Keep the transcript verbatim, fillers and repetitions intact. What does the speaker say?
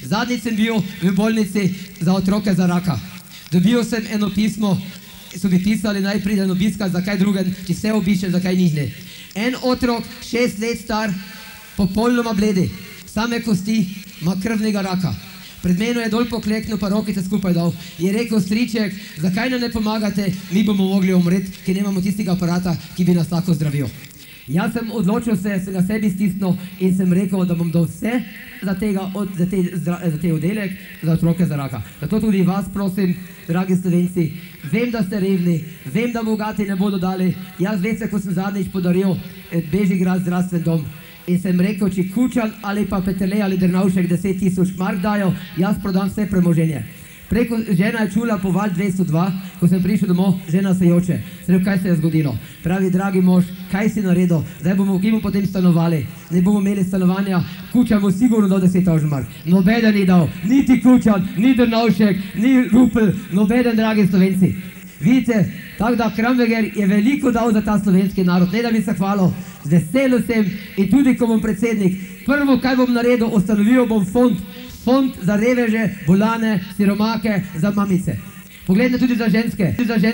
Zadnjič sem bil v bolnici za otroke za raka. Dobil sem eno pismo, so mi pisali, naj pridem obiskat, zakaj drugen, če vse obiščem, zakaj njih ne. En otrok, šest let star, popolnoma bledi, same kosti, ima krvnega raka. Pred meno je dol pokleknil, pa rokice skupaj dal. Je rekel, striček, zakaj nam ne pomagate, mi bomo mogli umreti, ker nemamo tistega aparata, ki bi nas lahko zdravil. Jaz sem odločil se, sem ga sebi stisnil in sem rekel, da bom dal vse za tega, za te, za te oddelek, za otroke za raka. Zato tudi vas prosim, dragi Slovenci, vem, da ste revni, vem, da bogati ne bodo dali. Jaz veste, ko sem zadnjič podaril Bežigrad zdravstven dom in sem rekel, če Kučan ali pa Peterle ali Drnovšek deset tisoč mark dajo, jaz prodam vse premoženje. Preko žena je čula po val dvesto dva, ko sem prišel domov, žena se joče. Sem rekel, kaj se je zgodilo? Pravi, dragi mož, kaj si naredil? Zdaj bomo, ki bomo potem stanovali? Ne bomo imeli stanovanja, Kučan bo sigurno dal deset tisoč mark. Nobeden ni dal, niti Kučan, ni Drnovšek, ni Rupel, nobeden, dragi Slovenci. Vidite, tako da Kramberger je veliko dal za ta slovenski narod, ne da bi se hvalil, z veseljem sem in tudi, ko bom predsednik, prvo, kaj bom naredil, ustanovil bom fond, fond za reveže, bolane, siromake, za mamice. Pogledajte tudi za ženske.